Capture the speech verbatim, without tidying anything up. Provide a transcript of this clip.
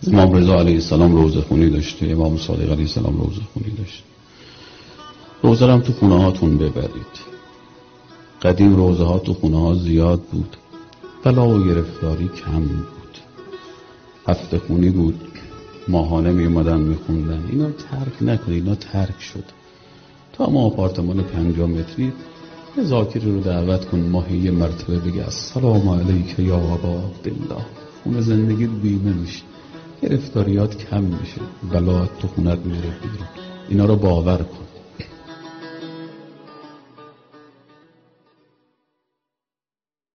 امام رضا علیه السلام روزه خونی داشته، امام صادق علیه السلام روزه خونی داشته. روزه هم تو خونه هاتون ببرید. قدیم روزه ها تو خونه ها زیاد بود، بلا و گرفتاری کم بود. هفته خونی بود، ماهانه می اومدن می خوندن. اینا ترک نکنید، اینا ترک شد. تو اما آپارتمان پنجاه متری یه ذاکری رو دعوت کن، ماهی یه مرتبه بگه السلام علیک یا ابا عبدالله. خونه زندگیت بیمه میشه، گرفتاریات کم میشه، بلا تو خونت میره بیرون. اینا رو باور کن.